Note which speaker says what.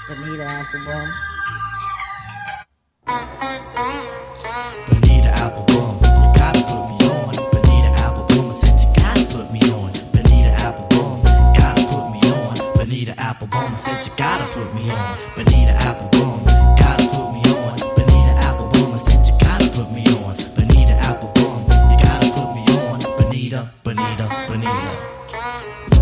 Speaker 1: Bonita Applebum.
Speaker 2: Bonita Applebum, you gotta put me on. Bonita Applebum, I said you gotta put me on. Bonita Applebum, gotta put me on. Bonita Applebum, I said you gotta put me on. Bonita Applebum, gotta put me on. Bonita Applebum, I said you gotta put me on. Bonita Applebum, you gotta put me on. Bonita, Bonita, Bonita.